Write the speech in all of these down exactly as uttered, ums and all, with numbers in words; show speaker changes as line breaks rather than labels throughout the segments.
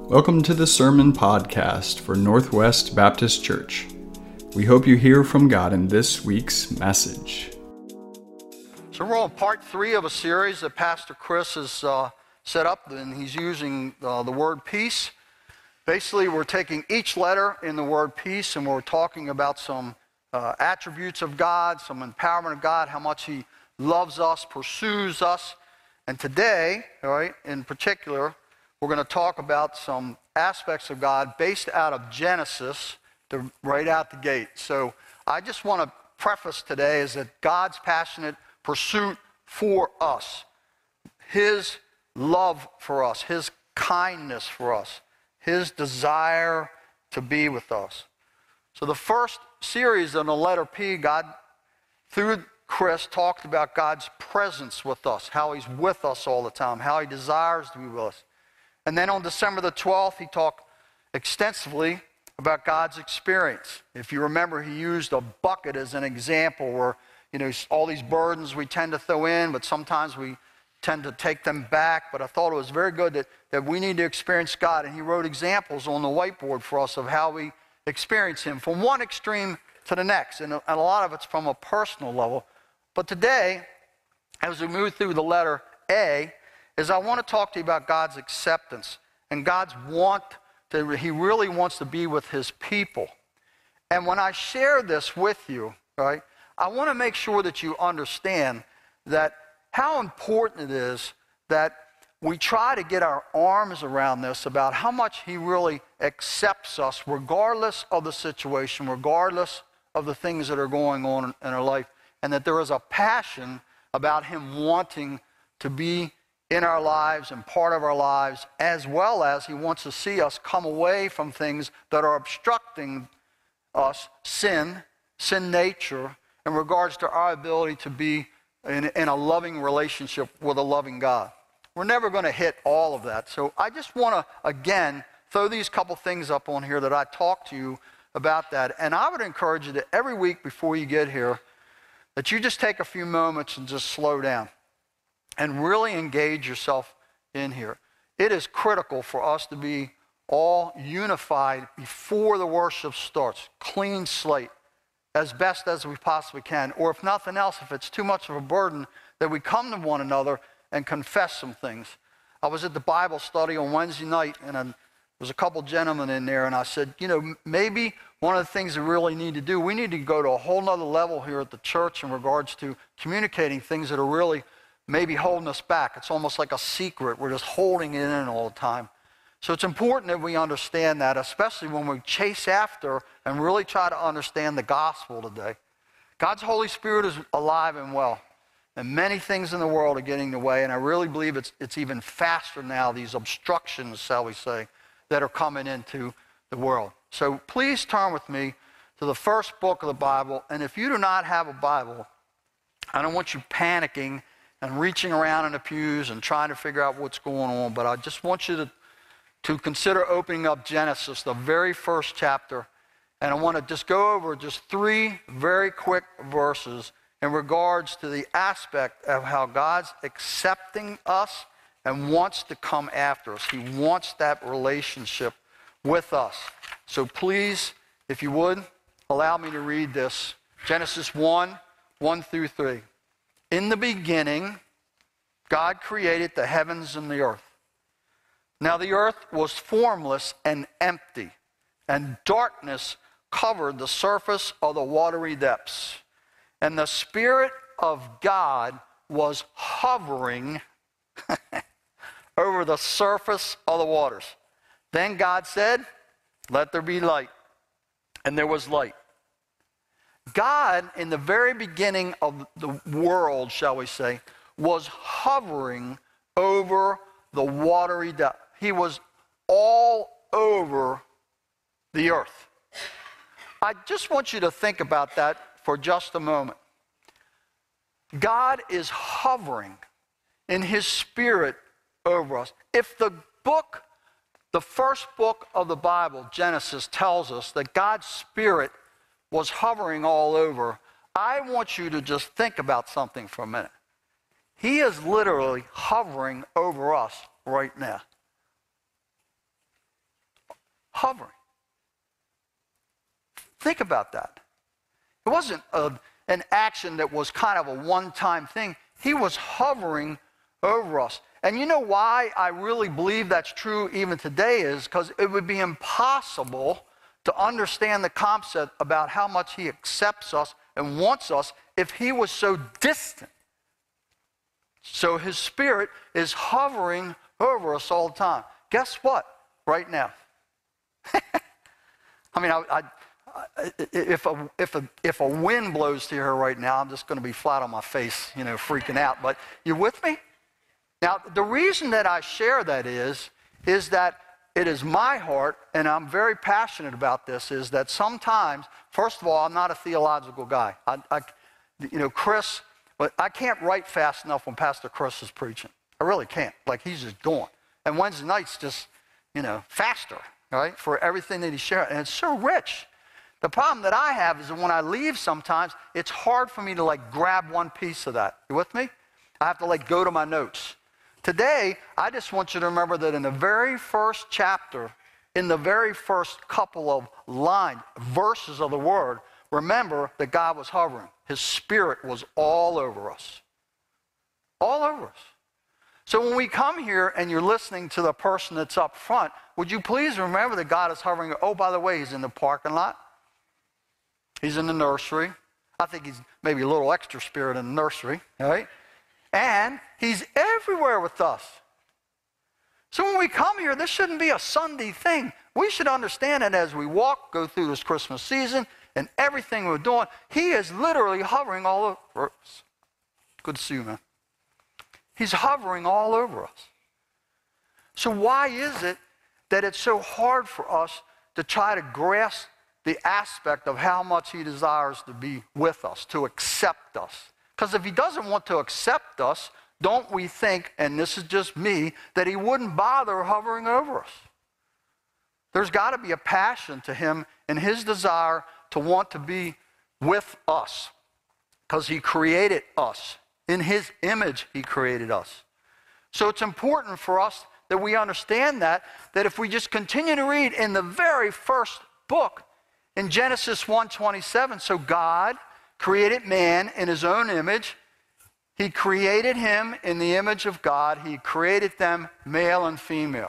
Welcome to the Sermon Podcast for Northwest Baptist Church. We hope you hear from God in this week's message.
So we're on part three of a series that Pastor Chris has uh, set up, and he's using uh, the word peace. Basically, we're taking each letter in the word peace, and we're talking about some uh, attributes of God, some empowerment of God, how much He loves us, pursues us. And today, all right, in particular, we're going to talk about some aspects of God based out of Genesis, to right out the gate. So I just want to preface today is that God's passionate pursuit for us, His love for us, His kindness for us, His desire to be with us. So the first series on the letter P, God, through Chris, talked about God's presence with us, how He's with us all the time, how He desires to be with us. And then on December the twelfth, he talked extensively about God's experience. If you remember, he used a bucket as an example where, you know, all these burdens we tend to throw in, but sometimes we tend to take them back. But I thought it was very good that, that we need to experience God. And he wrote examples on the whiteboard for us of how we experience Him from one extreme to the next. And a, and a lot of it's from a personal level. But today, as we move through the letter A, is I want to talk to you about God's acceptance and God's want to, He really wants to be with His people. And when I share this with you, right, I want to make sure that you understand that how important it is that we try to get our arms around this about how much He really accepts us regardless of the situation, regardless of the things that are going on in our life, and that there is a passion about Him wanting to be in our lives and part of our lives, as well as He wants to see us come away from things that are obstructing us, sin, sin nature, in regards to our ability to be in, in a loving relationship with a loving God. We're never going to hit all of that. So I just want to, again, throw these couple things up on here that I talked to you about that. And I would encourage you that every week before you get here, that you just take a few moments and just slow down and really engage yourself in here. It is critical for us to be all unified before the worship starts. Clean slate, as best as we possibly can. Or if nothing else, if it's too much of a burden, that we come to one another and confess some things. I was at the Bible study on Wednesday night, and there was a couple gentlemen in there, and I said, you know, maybe one of the things we really need to do, we need to go to a whole nother level here at the church in regards to communicating things that are really maybe holding us back. It's almost like a secret. We're just holding it in all the time. So it's important that we understand that, especially when we chase after and really try to understand the gospel today. God's Holy Spirit is alive and well, and many things in the world are getting in the way, and I really believe it's, it's even faster now, these obstructions, shall we say, that are coming into the world. So please turn with me to the first book of the Bible, and if you do not have a Bible, I don't want you panicking and reaching around in the pews and trying to figure out what's going on. But I just want you to, to consider opening up Genesis, the very first chapter. And I want to just go over just three very quick verses in regards to the aspect of how God's accepting us and wants to come after us. He wants that relationship with us. So please, if you would, allow me to read this. Genesis one, one through three. In the beginning, God created the heavens and the earth. Now the earth was formless and empty, and darkness covered the surface of the watery depths. And the Spirit of God was hovering over the surface of the waters. Then God said, "Let there be light." And there was light. God, in the very beginning of the world, shall we say, was hovering over the watery depth. He was all over the earth. I just want you to think about that for just a moment. God is hovering in His Spirit over us. If the book, the first book of the Bible, Genesis, tells us that God's Spirit was hovering all over, I want you to just think about something for a minute. He is literally hovering over us right now. hovering. Think about that. It wasn't a, an action that was kind of a one-time thing. He was hovering over us. And you know why I really believe that's true even today is because it would be impossible to understand the concept about how much he accepts us and wants us if he was so distant. So his Spirit is hovering over us all the time. Guess what? Right now. I mean, I, I, I, if, a, if, a, if a wind blows to here right now, I'm just going to be flat on my face, you know, freaking out. But you with me? Now, the reason that I share that is, is that it is my heart, and I'm very passionate about this, is that sometimes, first of all, I'm not a theological guy. I, I, you know, Chris, but I can't write fast enough when Pastor Chris is preaching. I really can't. Like, he's just going. And Wednesday night's just, you know, faster, right, for everything that he's sharing. And it's so rich. The problem that I have is that when I leave sometimes, it's hard for me to, like, grab one piece of that. You with me? I have to, like, go to my notes. Today, I just want you to remember that in the very first chapter, in the very first couple of lines, verses of the Word, remember that God was hovering. His Spirit was all over us. All over us. So when we come here and you're listening to the person that's up front, would you please remember that God is hovering? Oh, by the way, he's in the parking lot. He's in the nursery. I think he's maybe a little extra spirit in the nursery, right? And he's everywhere with us. So when we come here, this shouldn't be a Sunday thing. We should understand that as we walk, go through this Christmas season, and everything we're doing, he is literally hovering all over us. Good to see you, man. He's hovering all over us. So why is it that it's so hard for us to try to grasp the aspect of how much he desires to be with us, to accept us? Because if he doesn't want to accept us, don't we think, and this is just me, that he wouldn't bother hovering over us? There's got to be a passion to him and his desire to want to be with us because he created us. In his image, he created us. So it's important for us that we understand that, that if we just continue to read in the very first book, in Genesis one twenty-seven, so God created man in his own image. He created him in the image of God. He created them male and female.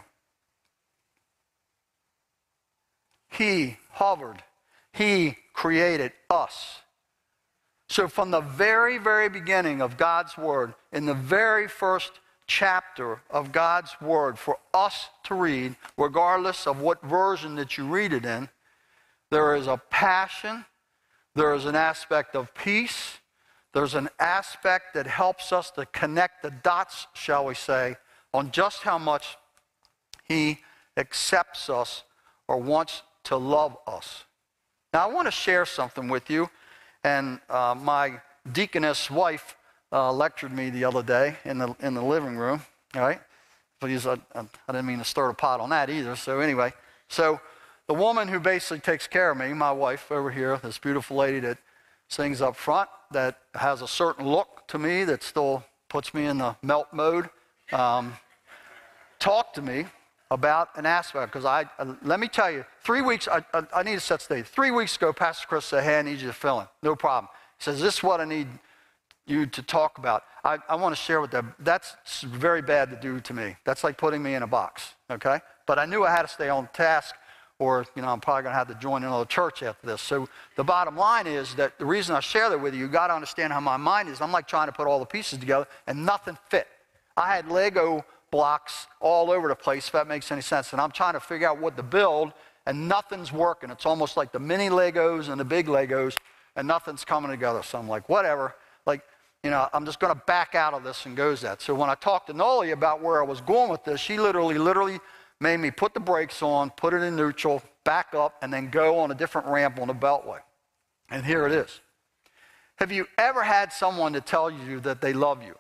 He hovered. He created us. So from the very, very beginning of God's Word, in the very first chapter of God's Word, for us to read, regardless of what version that you read it in, there is a passion, there is an aspect of peace, there's an aspect that helps us to connect the dots, shall we say, on just how much he accepts us or wants to love us. Now, I want to share something with you, and uh, my deaconess wife uh, lectured me the other day in the in the living room. All right, please, I, I didn't mean to stir the pot on that either. So anyway, so the woman who basically takes care of me, my wife over here, this beautiful lady that sings up front, that has a certain look to me that still puts me in the melt mode, um, talked to me about an aspect, because I, uh, let me tell you, three weeks, I, I, I need to set stage. Three weeks ago, Pastor Chris said, hey, I need you to fill in. No problem. He says, this is what I need you to talk about. I, I want to share with them. That's very bad to do to me. That's like putting me in a box, okay? But I knew I had to stay on task, or, you know, I'm probably going to have to join another church after this. So the bottom line is that the reason I share that with you, you got to understand how my mind is. I'm like trying to put all the pieces together, and nothing fit. I had Lego blocks all over the place, if that makes any sense. And I'm trying to figure out what to build, and nothing's working. It's almost like the mini Legos and the big Legos, and nothing's coming together. So I'm like, whatever. Like, you know, I'm just going to back out of this and goes that. So when I talked to Noli about where I was going with this, she literally, literally made me put the brakes on, put it in neutral, back up, and then go on a different ramp on the Beltway. And here it is. Have you ever had someone to tell you that they love you?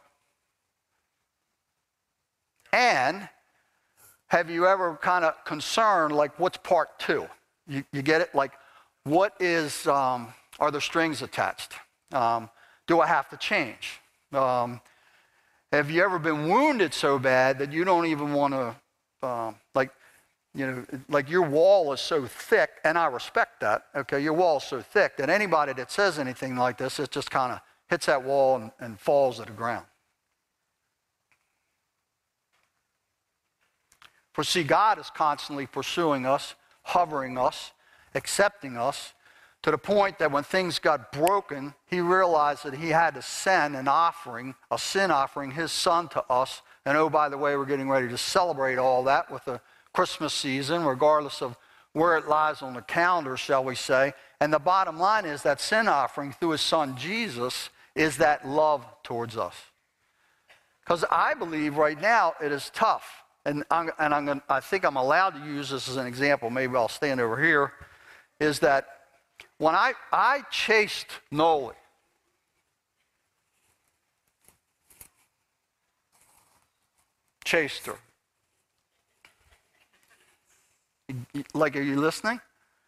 And have you ever kind of concerned, like, what's part two? You, you get it? Like, what is, um, are there strings attached? Um, do I have to change? Um, have you ever been wounded so bad that you don't even want to, um, like, you know, like your wall is so thick, and I respect that, okay? Your wall is so thick that anybody that says anything like this, it just kind of hits that wall and, and falls to the ground. For see, God is constantly pursuing us, hovering us, accepting us, to the point that when things got broken, he realized that he had to send an offering, a sin offering, his son to us. And oh, by the way, we're getting ready to celebrate all that with the Christmas season, regardless of where it lies on the calendar, shall we say. And the bottom line is that sin offering through his son Jesus is that love towards us. Because I believe right now it is tough. And, I'm, and I'm gonna, I think I'm allowed to use this as an example. Maybe I'll stand over here. Is that when I, I chased Noli, chased her. Like, are you listening?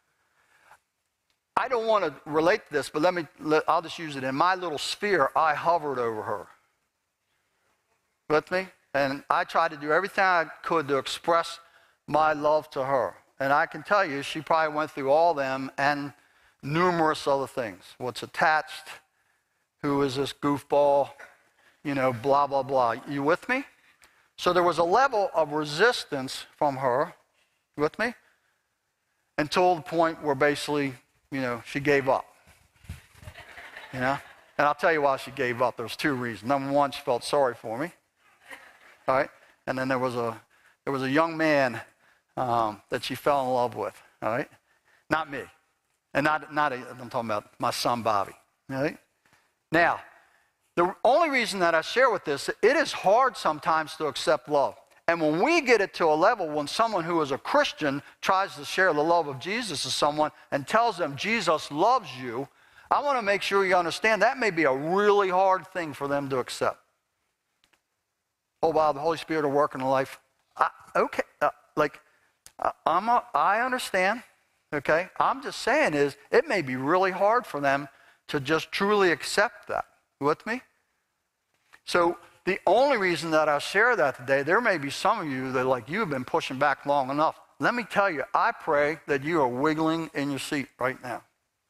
I don't want to relate to this, but let me, let, I'll just use it. In my little sphere, I hovered over her. With me? And I tried to do everything I could to express my love to her. And I can tell you, she probably went through all them and numerous other things. What's attached? Who is this goofball? You know, blah, blah, blah. You with me? So there was a level of resistance from her, you with me? Until the point where basically, you know, she gave up. You know? And I'll tell you why she gave up. There's two reasons. Number one, she felt sorry for me. All right? And then there was a there was a young man um, that she fell in love with. All right? Not me. And not, not a, I'm talking about my son, Bobby. All right? Now, the only reason that I share with this, it is hard sometimes to accept love. And when we get it to a level when someone who is a Christian tries to share the love of Jesus to someone and tells them Jesus loves you, I want to make sure you understand that may be a really hard thing for them to accept. Oh, wow, the Holy Spirit will work in their life. I, okay, uh, like, uh, I'm a, I understand, okay? I'm just saying is it may be really hard for them to just truly accept that. You with me? So the only reason that I share that today, there may be some of you that like you have been pushing back long enough. Let me tell you, I pray that you are wiggling in your seat right now.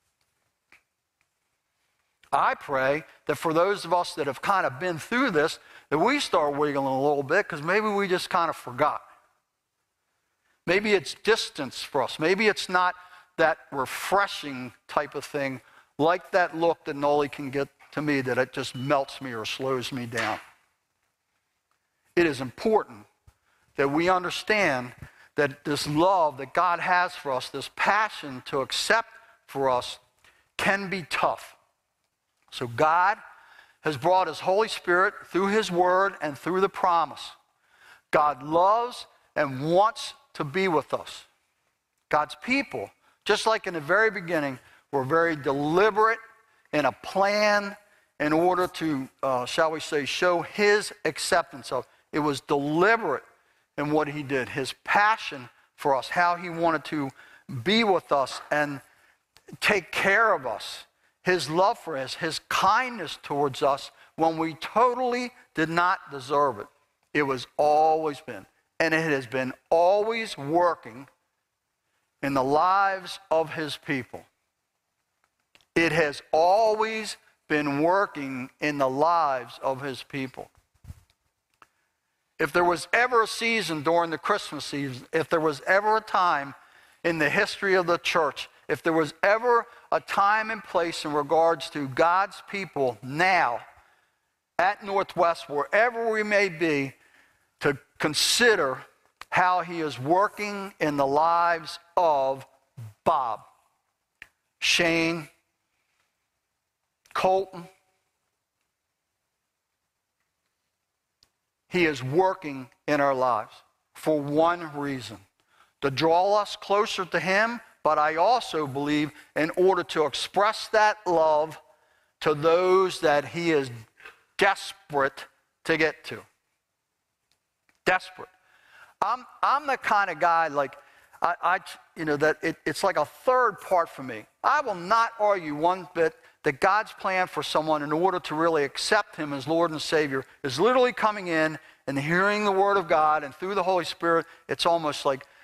I pray that for those of us that have kind of been through this, that we start wiggling a little bit because maybe we just kind of forgot. Maybe it's distance for us. Maybe it's not that refreshing type of thing like that look that Noli can get to me, that it just melts me or slows me down. It is important that we understand that this love that God has for us, this passion to accept for us, can be tough. So God has brought his Holy Spirit through his word and through the promise. God loves and wants to be with us. God's people, just like in the very beginning, were very deliberate in a plan in order to, uh, shall we say, show his acceptance of. It was deliberate in what he did, his passion for us, how he wanted to be with us and take care of us, his love for us, his kindness towards us when we totally did not deserve it. It was always been, and it has been always working in the lives of his people. It has always been working in the lives of his people. If there was ever a season during the Christmas season, if there was ever a time in the history of the church, if there was ever a time and place in regards to God's people now at Northwest, wherever we may be, to consider how he is working in the lives of Bob, Shane, Colton. He is working in our lives for one reason, to draw us closer to him, but I also believe in order to express that love to those that he is desperate to get to. Desperate. I'm, I'm the kind of guy, like, I, I you know, that it, it's like a third part for me. I will not argue one bit that God's plan for someone in order to really accept him as Lord and Savior is literally coming in and hearing the Word of God, and through the Holy Spirit, it's almost like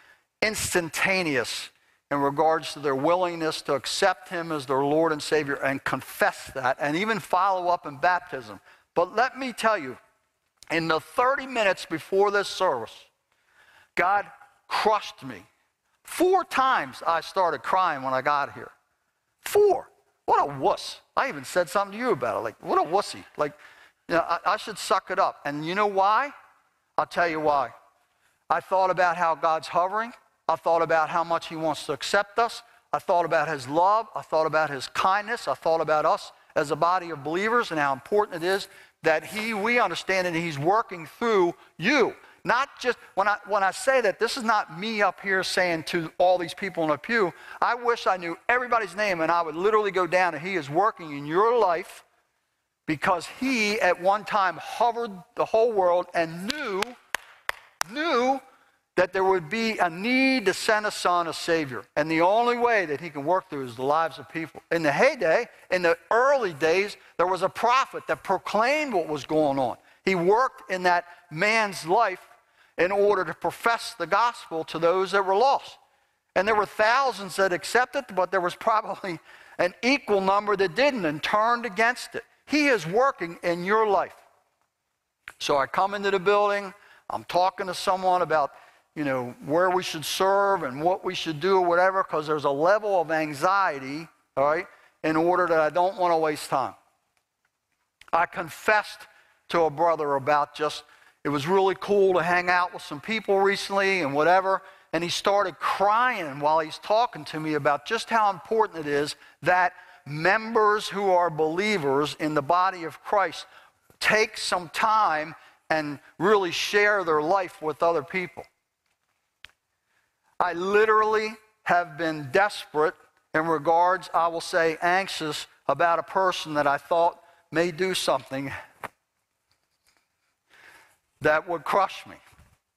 instantaneous in regards to their willingness to accept him as their Lord and Savior and confess that and even follow up in baptism. But let me tell you, in the thirty minutes before this service, God crushed me. Four times I started crying when I got here. Four. What a wuss. I even said something to you about it. Like, what a wussy. Like, you know, I, I should suck it up. And you know why? I'll tell you why. I thought about how God's hovering. I thought about how much he wants to accept us. I thought about his love. I thought about his kindness. I thought about us as a body of believers and how important it is that he, we understand that he's working through you. Not just, when I, when I say that, this is not me up here saying to all these people in the pew, I wish I knew everybody's name and I would literally go down and he is working in your life because he at one time hovered the whole world and knew, knew that there would be a need to send a son, a Savior. And the only way that he can work through is the lives of people. In the heyday, in the early days, there was a prophet that proclaimed what was going on. He worked in that man's life in order to profess the gospel to those that were lost. And there were thousands that accepted, but there was probably an equal number that didn't and turned against it. He is working in your life. So I come into the building, I'm talking to someone about, you know, where we should serve and what we should do or whatever, because there's a level of anxiety, all right, in order that I don't want to waste time. I confessed to a brother about just, it was really cool to hang out with some people recently and whatever, and he started crying while he's talking to me about just how important it is that members who are believers in the body of Christ take some time and really share their life with other people. I literally have been desperate in regards, I will say, anxious about a person that I thought may do something that would crush me.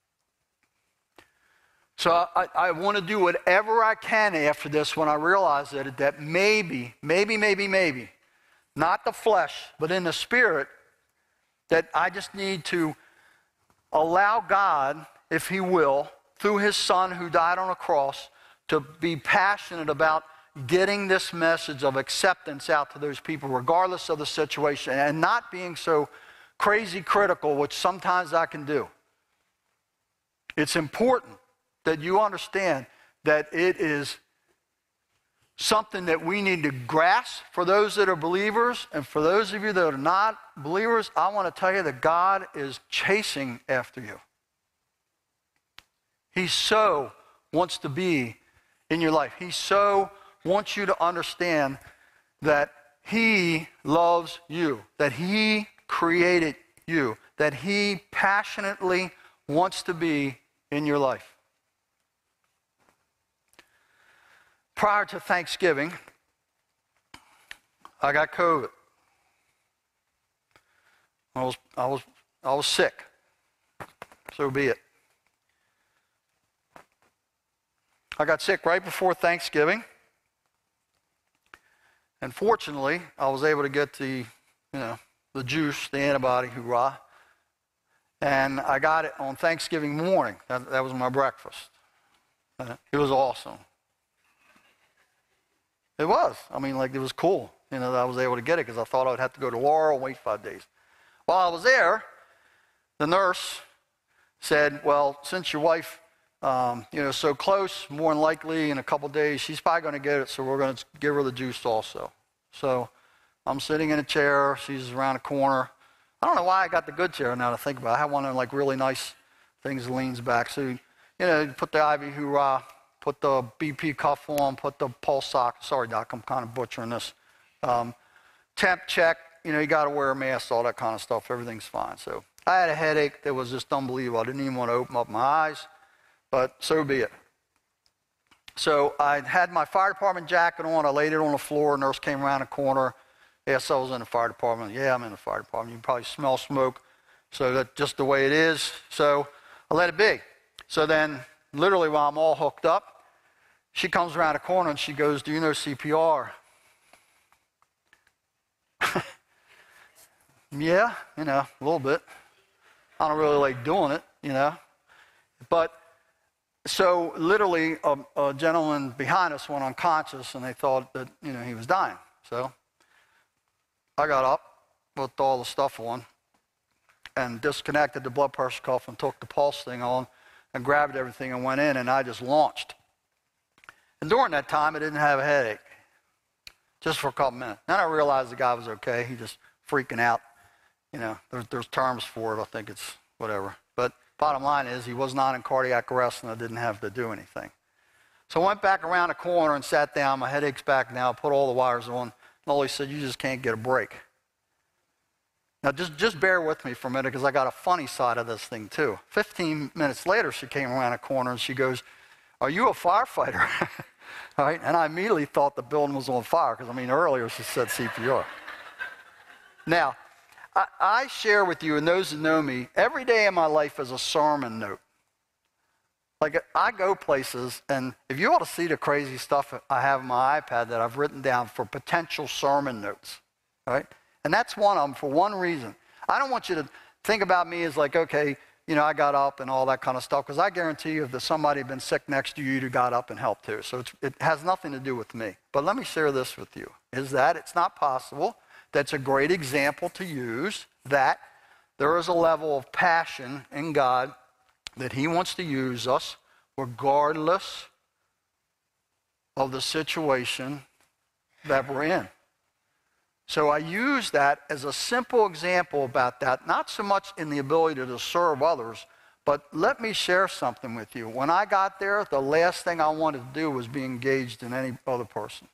So I, I want to do whatever I can after this when I realize that, that maybe, maybe, maybe, maybe, not the flesh, but in the spirit, that I just need to allow God, if he will, through his son who died on a cross, to be passionate about getting this message of acceptance out to those people, regardless of the situation, and not being so crazy critical, which sometimes I can do. It's important that you understand that it is something that we need to grasp for those that are believers, and for those of you that are not believers, I want to tell you that God is chasing after you. He so wants to be in your life. He so wants you to understand that he loves you, that he created you, that he passionately wants to be in your life. Prior to Thanksgiving, I got COVID. I was, I was, I was sick. So be it. I got sick right before Thanksgiving. And fortunately, I was able to get the, you know, the juice, the antibody, hoorah. And I got it on Thanksgiving morning. That, that was my breakfast. It was awesome. It was. I mean, like, it was cool, you know, that I was able to get it because I thought I would have to go to Laurel and wait five days. While I was there, the nurse said, well, since your wife, um, you know, so close, more than likely in a couple days, she's probably going to get it, so we're going to give her the juice also. So I'm sitting in a chair. She's around the corner. I don't know why I got the good chair now to think about it. I have one of them, like, really nice things that leans back. So, you know, you put the I V hoorah, put the B P cuff on, put the pulse sock. Sorry, Doc, I'm kind of butchering this. Um, temp check. You know, you got to wear a mask, all that kind of stuff. Everything's fine. So I had a headache that was just unbelievable. I didn't even want to open up my eyes, but so be it. So I had my fire department jacket on. I laid it on the floor. A nurse came around the corner. Yes, I was in the fire department. Yeah, I'm in the fire department. You can probably smell smoke. So that's just the way it is. So I let it be. So then, literally while I'm all hooked up, she comes around the corner and she goes, do you know C P R? Yeah, you know, a little bit. I don't really like doing it, you know. But so literally a, a gentleman behind us went unconscious, and they thought that, you know, he was dying. So I got up, put all the stuff on, and disconnected the blood pressure cuff and took the pulse thing on and grabbed everything and went in, and I just launched. And during that time, I didn't have a headache, just for a couple minutes. Then I realized the guy was okay. He just freaking out. You know, there's, there's terms for it. I think it's whatever. But bottom line is he was not in cardiac arrest, and I didn't have to do anything. So I went back around the corner and sat down. My headache's back now. Put all the wires on. Lily said, you just can't get a break. Now, just, just bear with me for a minute, because I got a funny side of this thing, too. Fifteen minutes later, she came around a corner, and she goes, are you a firefighter? All right? And I immediately thought the building was on fire, because, I mean, earlier she said C P R. Now, I, I share with you, and those that know me, every day in my life is a sermon note. Like, I go places, and if you ought to see the crazy stuff I have on my iPad that I've written down for potential sermon notes, all right? And that's one of them for one reason. I don't want you to think about me as like, okay, you know, I got up and all that kind of stuff, because I guarantee you if there's somebody been sick next to you, you'd have got up and helped too. So it's, it has nothing to do with me. But let me share this with you, is that it's not possible. That's a great example to use, that there is a level of passion in God that he wants to use us regardless of the situation that we're in. So I use that as a simple example about that, not so much in the ability to serve others, but let me share something with you. When I got there, the last thing I wanted to do was be engaged in any other person.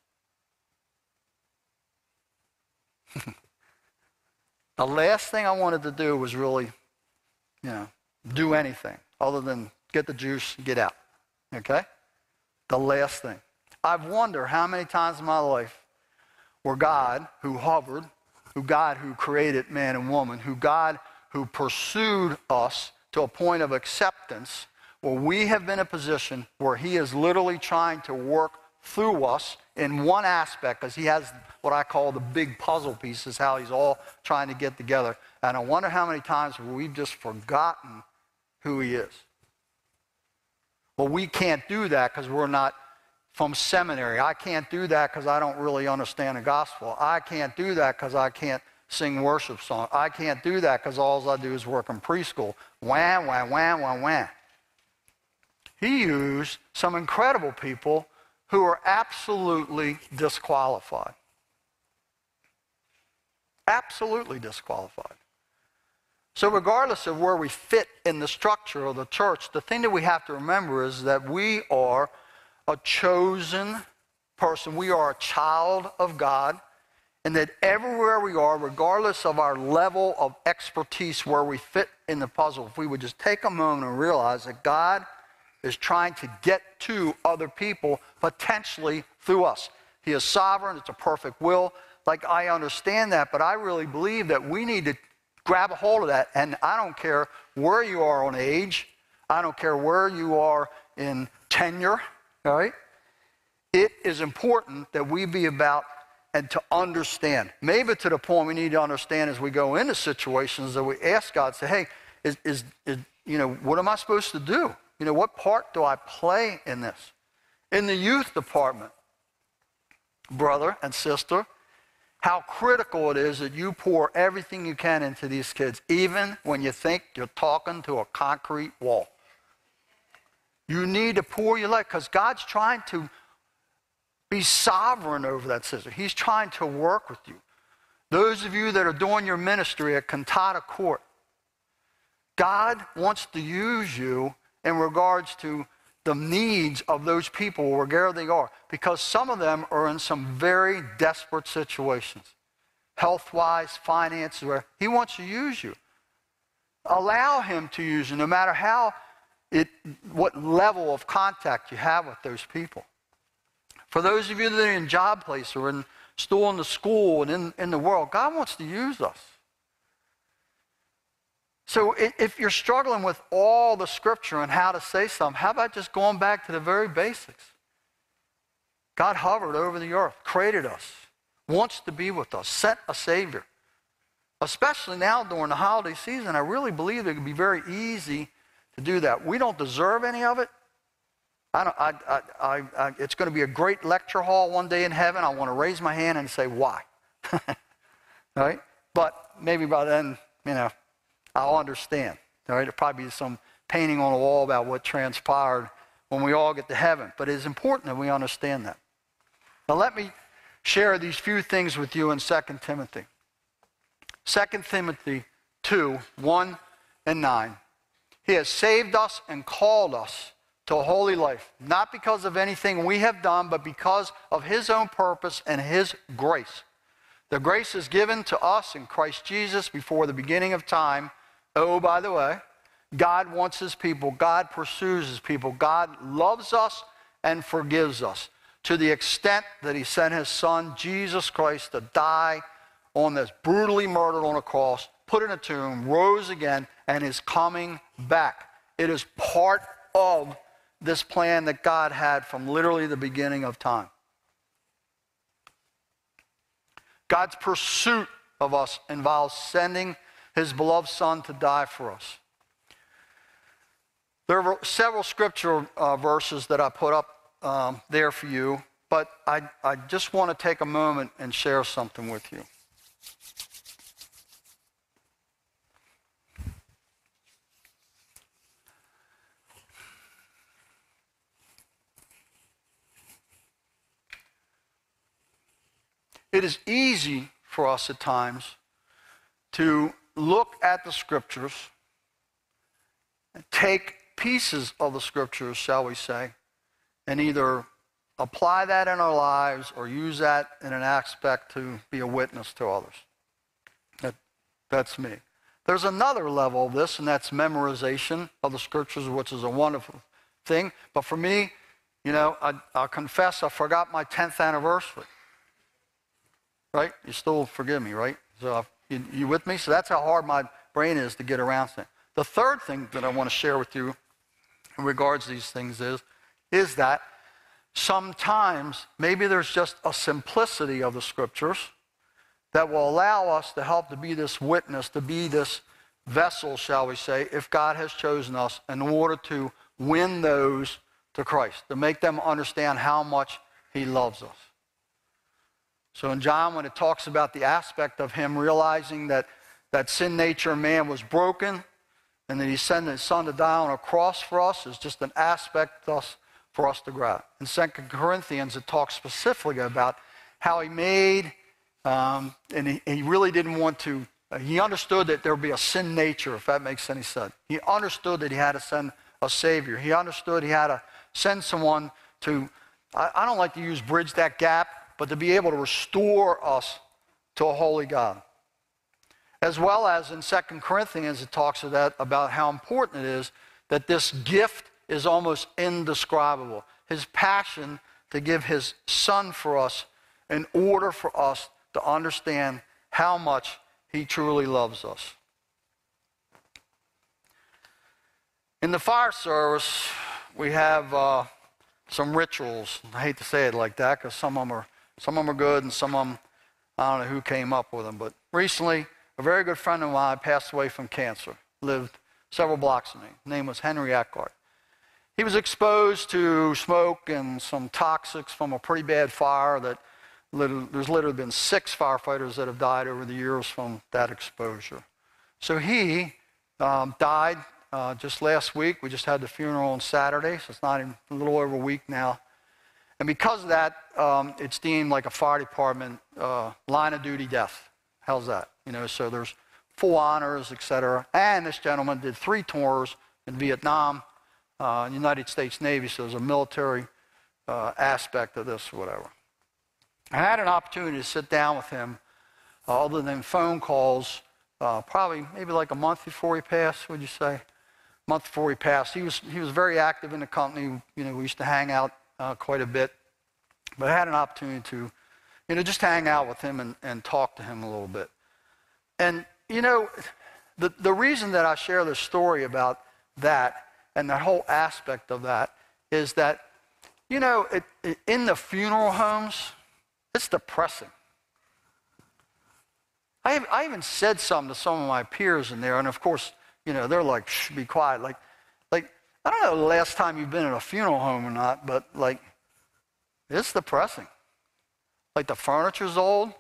The last thing I wanted to do was really, you know, do anything other than get the juice and get out, okay? The last thing. I've wondered how many times in my life where God, who hovered, who God who created man and woman, who God who pursued us to a point of acceptance, where we have been in a position where he is literally trying to work through us in one aspect, because he has what I call the big puzzle pieces, how he's all trying to get together. And I wonder how many times we've just forgotten who he is. Well, we can't do that because we're not from seminary. I can't do that because I don't really understand the gospel. I can't do that because I can't sing worship songs. I can't do that because all I do is work in preschool. Wham, wham, wham, wham, wham. He used some incredible people who are absolutely disqualified. Absolutely disqualified. So regardless of where we fit in the structure of the church, the thing that we have to remember is that we are a chosen person. We are a child of God, and that everywhere we are, regardless of our level of expertise, where we fit in the puzzle, if we would just take a moment and realize that God is trying to get to other people, potentially through us. He is sovereign. It's a perfect will. Like, I understand that, but I really believe that we need to grab a hold of that. And I don't care where you are on age. I don't care where you are in tenure. All right? It is important that we be about and to understand. Maybe to the point we need to understand as we go into situations that we ask God, say, hey, is, is, is you know, what am I supposed to do? You know, what part do I play in this? In the youth department, brother and sister, how critical it is that you pour everything you can into these kids, even when you think you're talking to a concrete wall. You need to pour your life, because God's trying to be sovereign over that sister. He's trying to work with you. Those of you that are doing your ministry at Cantata Court, God wants to use you in regards to the needs of those people wherever they are, because some of them are in some very desperate situations, health-wise, finances, where he wants to use you. Allow him to use you, no matter how it, what level of contact you have with those people. For those of you that are in job place or in still in the school and in, in the world, God wants to use us. So if you're struggling with all the scripture and how to say something, how about just going back to the very basics? God hovered over the earth, created us, wants to be with us, sent a Savior. Especially now during the holiday season, I really believe it can be very easy to do that. We don't deserve any of it. I don't, I, I, I, I, it's going to be a great lecture hall one day in heaven. I want to raise my hand and say, why? Right? But maybe by then, you know, I'll understand. All right? There'll probably be some painting on the wall about what transpired when we all get to heaven. But it's important that we understand that. Now let me share these few things with you in Second Timothy. Second Timothy two, one and nine. He has saved us and called us to a holy life, not because of anything we have done, but because of his own purpose and his grace. The grace is given to us in Christ Jesus before the beginning of time. Oh, by the way, God wants his people. God pursues his people. God loves us and forgives us to the extent that he sent his son, Jesus Christ, to die on this, brutally murdered on a cross, put in a tomb, rose again, and is coming back. It is part of this plan that God had from literally the beginning of time. God's pursuit of us involves sending his beloved Son to die for us. There are several scripture uh, verses that I put up um, there for you, but I, I just want to take a moment and share something with you. It is easy for us at times to look at the scriptures, and take pieces of the scriptures, shall we say, and either apply that in our lives or use that in an aspect to be a witness to others. That, that's me. There's another level of this, and that's memorization of the scriptures, which is a wonderful thing. But for me, you know, I, I'll confess I forgot my tenth anniversary. Right? You still forgive me, right? So you, you with me? So that's how hard my brain is to get around things. The third thing that I want to share with you in regards to these things is, is that sometimes maybe there's just a simplicity of the scriptures that will allow us to help to be this witness, to be this vessel, shall we say, if God has chosen us in order to win those to Christ, to make them understand how much he loves us. So in John, when it talks about the aspect of him realizing that that sin nature in man was broken and that he sent his son to die on a cross for us, is just an aspect us, for us to grab. In Second Corinthians, it talks specifically about how he made, um, and he, he really didn't want to, uh, he understood that there would be a sin nature, if that makes any sense. He understood that he had to send a Savior. He understood he had to send someone to, I, I don't like to use bridge that gap, but to be able to restore us to a holy God. As well as in Second Corinthians, it talks about, about how important it is that this gift is almost indescribable. His passion to give his son for us in order for us to understand how much he truly loves us. In the fire service, we have uh, some rituals. I hate to say it like that because some of them are Some of them are good, and some of them, I don't know who came up with them. But recently, a very good friend of mine passed away from cancer, lived several blocks from me. His name was Henry Eckhart. He was exposed to smoke and some toxics from a pretty bad fire that literally, there's literally been six firefighters that have died over the years from that exposure. So he um, died uh, just last week. We just had the funeral on Saturday, so it's not even a little over a week now. And because of that, um, it's deemed like a fire department uh, line of duty death. How's that? You know, so there's full honors, et cetera. And this gentleman did three tours in Vietnam, uh, United States Navy, so there's a military uh, aspect of this or whatever. I had an opportunity to sit down with him, uh, other than phone calls, uh, probably maybe like a month before he passed, would you say? A month before he passed. He was, he was very active in the company. You know, we used to hang out Uh, quite a bit, but I had an opportunity to, you know, just hang out with him and, and talk to him a little bit. And, you know, the, the reason that I share this story about that and the whole aspect of that is that, you know, it, it, in the funeral homes, it's depressing. I, have, I even said something to some of my peers in there, and of course, you know, they're like, shh, be quiet. Like, like I don't know the last time you've been in a funeral home or not, but like, it's depressing. Like the furniture's old,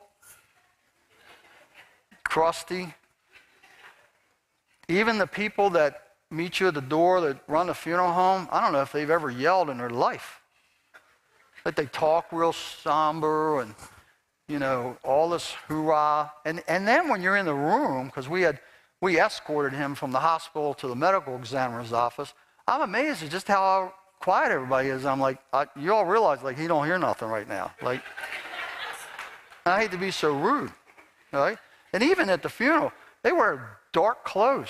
crusty. Even the people that meet you at the door that run the funeral home, I don't know if they've ever yelled in their life. Like they talk real somber and, you know, all this hoorah. And, and then when you're in the room, because we had, we escorted him from the hospital to the medical examiner's office, I'm amazed at just how quiet everybody is. I'm like, I, you all realize, like, he don't hear nothing right now. Like, I hate to be so rude, right? And even at the funeral, they wear dark clothes.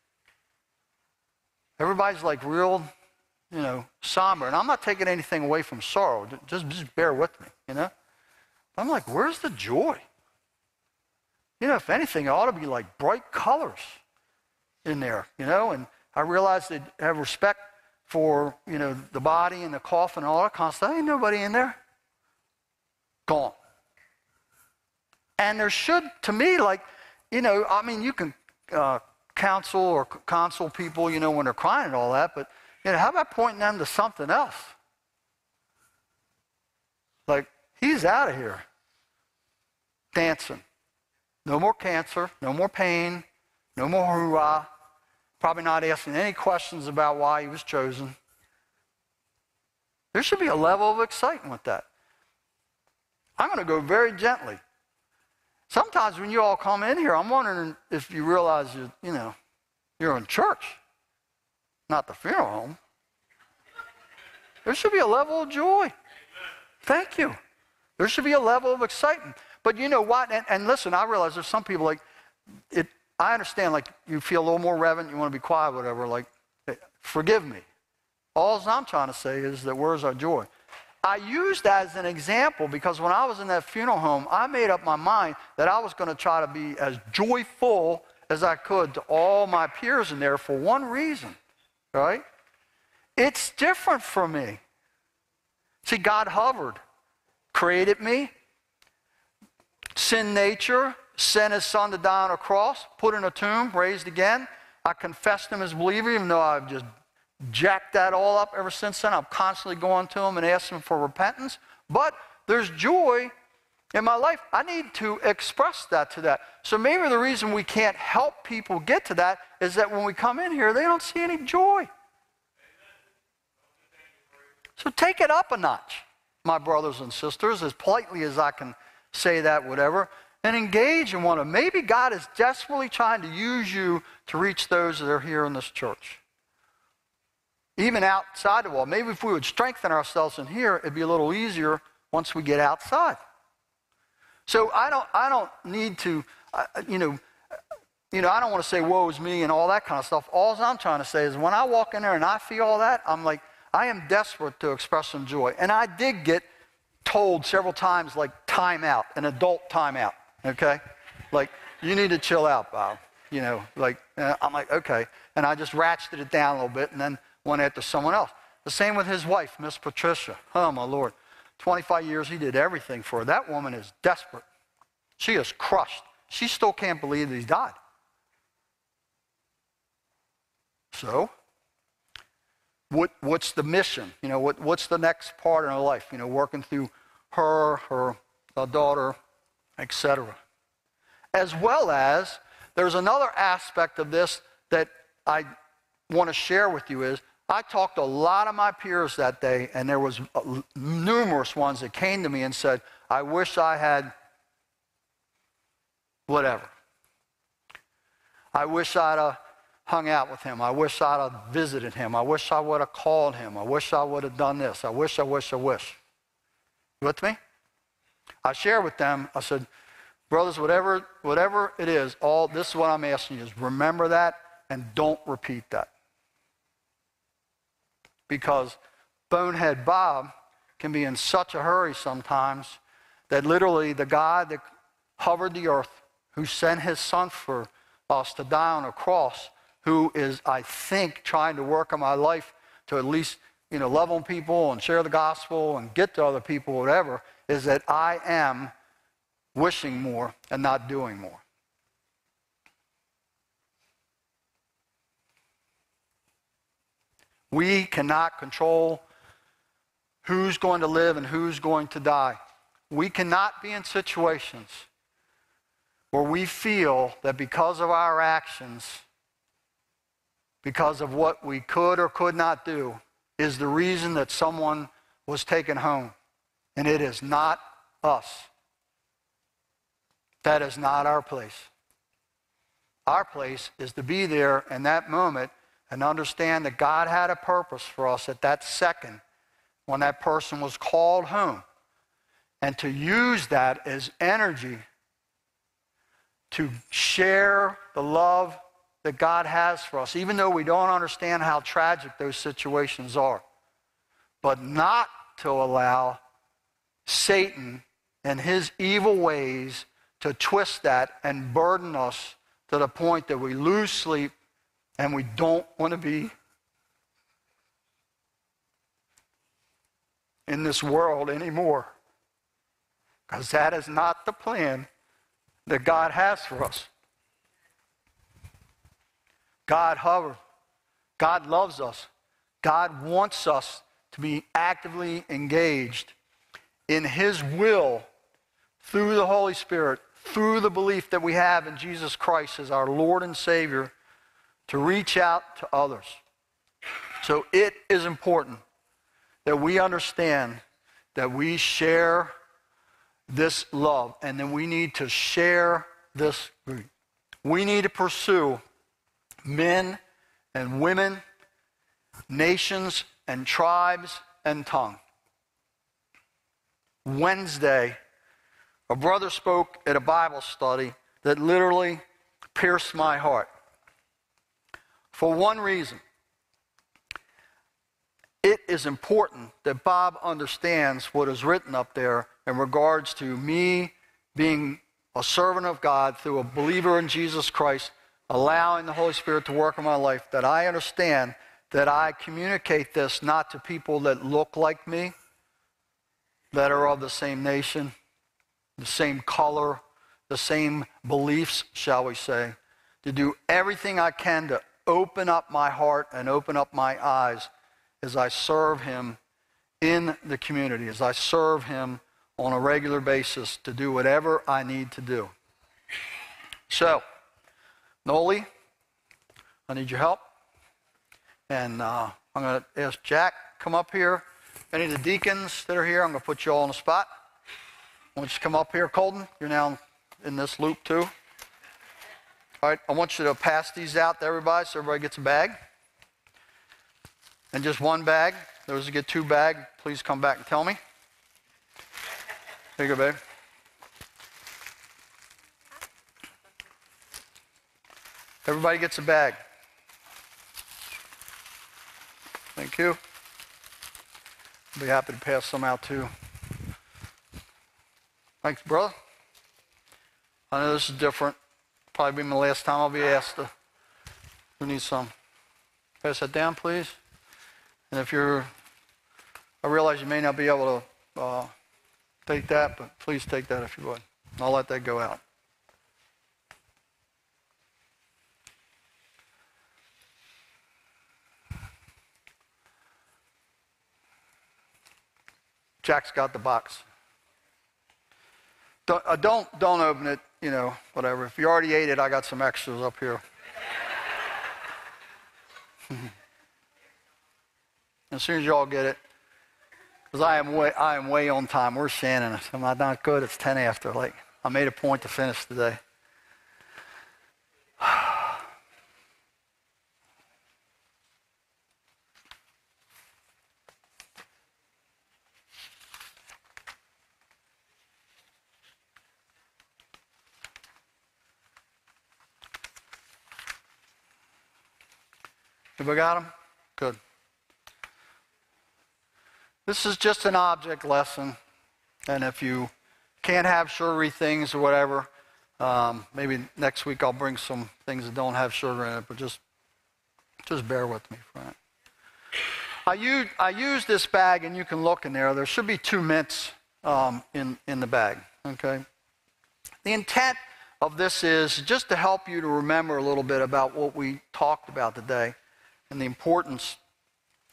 Everybody's like real, you know, somber. And I'm not taking anything away from sorrow. Just, just bear with me, you know? But I'm like, where's the joy? You know, if anything, it ought to be like bright colors in there, you know? And I realized they have respect for, you know, the body and the coffin and all that kind of stuff. Ain't nobody in there. Gone. And there should, to me, like, you know, I mean, you can uh, counsel or console people, you know, when they're crying and all that, but, you know, how about pointing them to something else? Like, he's out of here. Dancing. No more cancer, no more pain, no more hoorah. Probably not asking any questions about why he was chosen. There should be a level of excitement with that. I'm going to go very gently. Sometimes when you all come in here, I'm wondering if you realize you, you know, you're in church, not the funeral home. There should be a level of joy. Thank you. There should be a level of excitement. But you know what? And, and listen, I realize there's some people like, it. I understand, like, you feel a little more reverent, you want to be quiet, whatever, like, forgive me. All I'm trying to say is that where's our joy? I used that as an example because when I was in that funeral home, I made up my mind that I was going to try to be as joyful as I could to all my peers in there for one reason, right? It's different for me. See, God hovered, created me, sin nature, sent his son to die on a cross, put in a tomb, raised again. I confessed him as a believer, even though I've just jacked that all up ever since then. I'm constantly going to him and asking him for repentance. But there's joy in my life. I need to express that to that. So maybe the reason we can't help people get to that is that when we come in here, they don't see any joy. So take it up a notch, my brothers and sisters, as politely as I can say that, whatever. And engage in one of them. Maybe God is desperately trying to use you to reach those that are here in this church. Even outside the wall. Maybe if we would strengthen ourselves in here, it'd be a little easier once we get outside. So I don't, I don't need to, uh, you know, you know, I don't want to say woe is me and all that kind of stuff. All I'm trying to say is when I walk in there and I feel all that, I'm like, I am desperate to express some joy. And I did get told several times, like, time out, an adult time out. Okay? Like, you need to chill out, Bob. You know, like, uh, I'm like, okay. And I just ratcheted it down a little bit and then went after someone else. The same with his wife, Miss Patricia. Oh, my Lord. twenty-five years, he did everything for her. That woman is desperate. She is crushed. She still can't believe that he died. So, what, what's the mission? You know, what, what's the next part in her life? You know, working through her, her, her daughter, et cetera. As well as, there's another aspect of this that I want to share with you is, I talked to a lot of my peers that day, and there was numerous ones that came to me and said, I wish I had whatever. I wish I'd have hung out with him. I wish I'd have visited him. I wish I would have called him. I wish I would have done this. I wish, I wish, I wish. You with me? I share with them, I said, brothers, whatever, whatever it is, all this is what I'm asking you is remember that and don't repeat that. Because Bonehead Bob can be in such a hurry sometimes that literally the God that hovered the earth, who sent his son for us to die on a cross, who is, I think, trying to work in my life to at least, you know, love on people and share the gospel and get to other people, whatever, is that I am wishing more and not doing more. We cannot control who's going to live and who's going to die. We cannot be in situations where we feel that because of our actions, because of what we could or could not do, is the reason that someone was taken home. And it is not us. That is not our place. Our place is to be there in that moment and understand that God had a purpose for us at that second when that person was called home. And to use that as energy to share the love that God has for us, even though we don't understand how tragic those situations are. But not to allow Satan and his evil ways to twist that and burden us to the point that we lose sleep and we don't want to be in this world anymore. Because that is not the plan that God has for us. God hovers. God loves us. God wants us to be actively engaged in his will through the Holy Spirit, through the belief that we have in Jesus Christ as our Lord and Savior, to reach out to others. So it is important that we understand that we share this love, and then we need to share this. We need to pursue men and women, nations and tribes and tongue. Wednesday, a brother spoke at a Bible study that literally pierced my heart. For one reason, it is important that Bob understands what is written up there in regards to me being a servant of God through a believer in Jesus Christ, allowing the Holy Spirit to work in my life, that I understand that I communicate this not to people that look like me, that are of the same nation, the same color, the same beliefs, shall we say, to do everything I can to open up my heart and open up my eyes as I serve him in the community, as I serve him on a regular basis to do whatever I need to do. So, Noli, I need your help. And uh, I'm going to ask Jack to come up here. Any of the deacons that are here, I'm going to put you all on the spot. I want you to come up here. Colton, you're now in this loop too. All right, I want you to pass these out to everybody so everybody gets a bag. And just one bag. Those who get two bags, please come back and tell me. There you go, babe. Everybody gets a bag. Thank you. I'll be happy to pass some out too. Thanks, brother. I know this is different. Probably be my last time I'll be asked to. Who needs some? Pass that down, please. And if you're, I realize you may not be able to uh, take that, but please take that if you would. I'll let that go out. Jack's got the box. Don't, uh, don't, don't open it, you know, whatever. If you already ate it, I got some extras up here. As soon as you all get it, because I am way, I am way on time. We're Shannon. Am I not good? It's ten after. Like, I made a point to finish today. Have we got them? Good. This is just an object lesson, and if you can't have sugary things or whatever, um, maybe next week I'll bring some things that don't have sugar in it, but just just bear with me for that. I use, I use this bag, and you can look in there. There should be two mints um, in, in the bag, okay? The intent of this is just to help you to remember a little bit about what we talked about today and the importance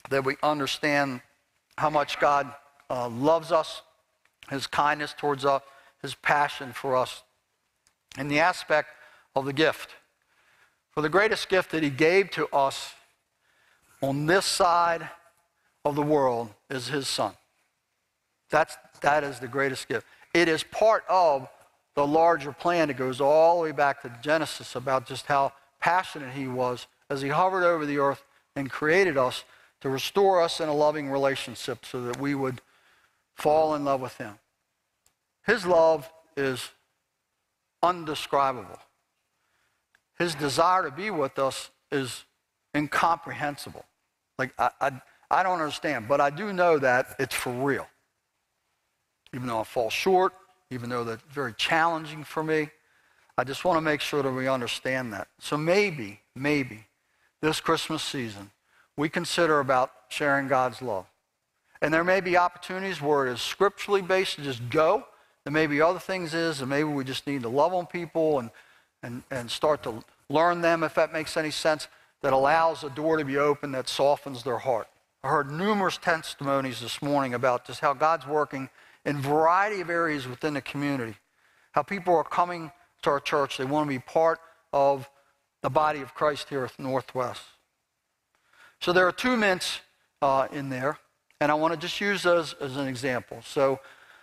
that we understand how much God uh, loves us, his kindness towards us, his passion for us, and the aspect of the gift. For the greatest gift that he gave to us on this side of the world is his son. That's, that is the greatest gift. It is part of the larger plan that goes all the way back to Genesis about just how passionate he was as he hovered over the earth and created us to restore us in a loving relationship so that we would fall in love with him. His love is undescribable. His desire to be with us is incomprehensible. Like, I, I, I don't understand, but I do know that it's for real. Even though I fall short, even though that's very challenging for me, I just want to make sure that we understand that. So maybe, maybe, this Christmas season, we consider about sharing God's love. And there may be opportunities where it is scripturally based to just go. There may be other things is, and maybe we just need to love on people and, and, and start to learn them, if that makes any sense, that allows a door to be open that softens their heart. I heard numerous testimonies this morning about just how God's working in a variety of areas within the community. How people are coming to our church. They want to be part of the body of Christ here at Northwest. So there are two mints uh, in there, and I want to just use those as an example. So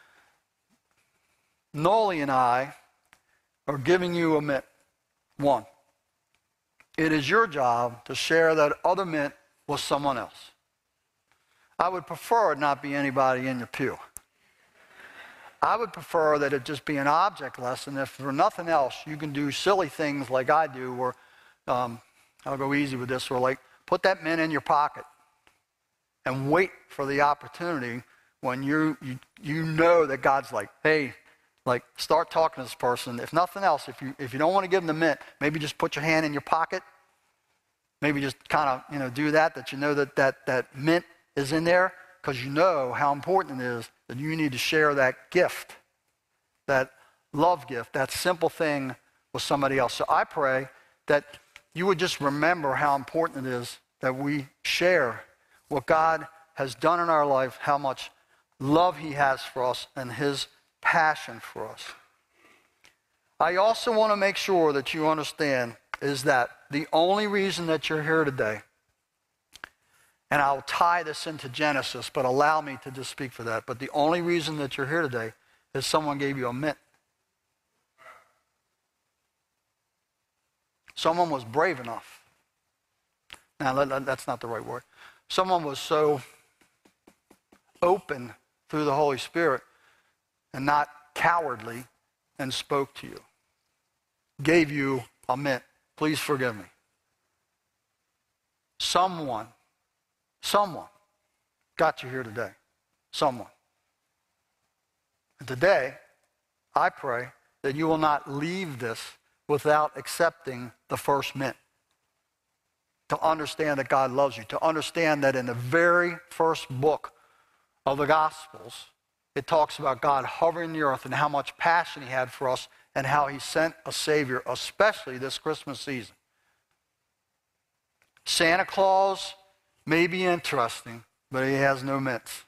Nolly and I are giving you a mint. One. It is your job to share that other mint with someone else. I would prefer it not be anybody in your pew. I would prefer that it just be an object lesson. If for nothing else, you can do silly things like I do, where um, I'll go easy with this, where like put that mint in your pocket and wait for the opportunity when you, you, you know that God's like, hey, like start talking to this person. If nothing else, if you, if you don't want to give them the mint, maybe just put your hand in your pocket. Maybe just kind of, you know, do that, that you know that that, that mint is in there, because you know how important it is that you need to share that gift, that love gift, that simple thing with somebody else. So I pray that you would just remember how important it is that we share what God has done in our life, how much love he has for us, and his passion for us. I also want to make sure that you understand is that the only reason that you're here today, and I'll tie this into Genesis, but allow me to just speak for that, but the only reason that you're here today is someone gave you a mint. Someone was brave enough. Now, that's not the right word. Someone was so open through the Holy Spirit and not cowardly and spoke to you. Gave you a mint. Please forgive me. Someone, someone got you here today. Someone. And today, I pray that you will not leave this without accepting the first mint. To understand that God loves you. To understand that in the very first book of the Gospels, it talks about God hovering the earth and how much passion he had for us and how he sent a Savior, especially this Christmas season. Santa Claus may be interesting, but he has no mints.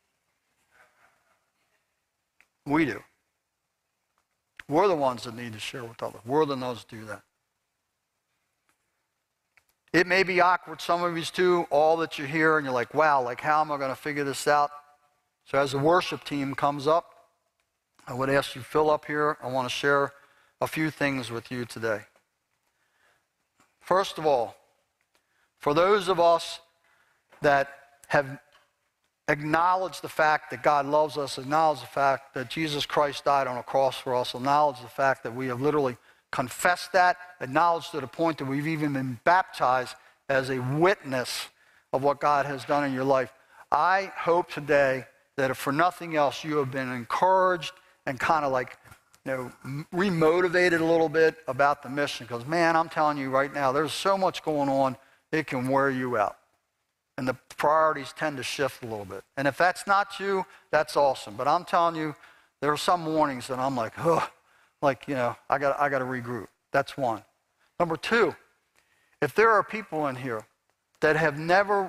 We do. We're the ones that need to share with others. We're the ones that do that. It may be awkward, some of you too, all that you hear, and you're like, wow, like how am I going to figure this out? So as the worship team comes up, I would ask you, fill up here. I want to share a few things with you today. First of all, for those of us that have acknowledged the fact that God loves us, acknowledge the fact that Jesus Christ died on a cross for us, acknowledge the fact that we have literally confessed that, acknowledge to the point that we've even been baptized as a witness of what God has done in your life. I hope today that if for nothing else, you have been encouraged and kind of like, you know, remotivated a little bit about the mission. Because, man, I'm telling you right now, there's so much going on, it can wear you out. And the priorities tend to shift a little bit. And if that's not you, that's awesome. But I'm telling you, there are some mornings that I'm like, oh, like, you know, I got I got to regroup. That's one. Number two, if there are people in here that have never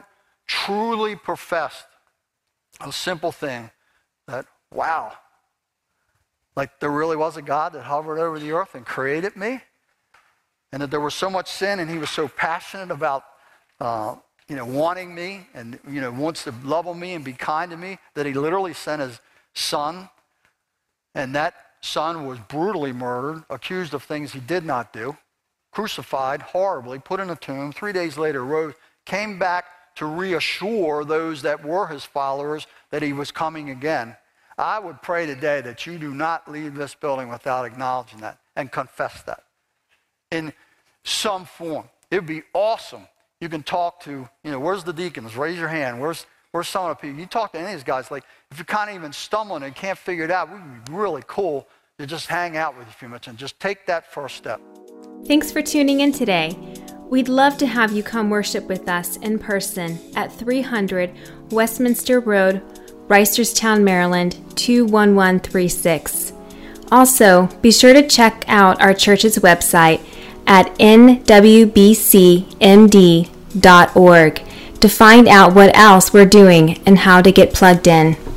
truly professed a simple thing that, wow, like there really was a God that hovered over the earth and created me, and that there was so much sin, and he was so passionate about uh, you know, wanting me and, you know, wants to love on me and be kind to me, that he literally sent his son, and that son was brutally murdered, accused of things he did not do, crucified horribly, put in a tomb, three days later rose, came back to reassure those that were his followers that he was coming again. I would pray today that you do not leave this building without acknowledging that and confess that in some form. It would be awesome. You can talk to, you know, where's the deacons? Raise your hand. Where's where's some of the people? You talk to any of these guys. Like, if you're kind of even stumbling and can't figure it out, it would be really cool to just hang out with you a few minutes and just take that first step.
Thanks for tuning in today. We'd love to have you come worship with us in person at three hundred Westminster Road, Reisterstown, Maryland, two one one three six. Also, be sure to check out our church's website at n w b c m d dot org to find out what else we're doing and how to get plugged in.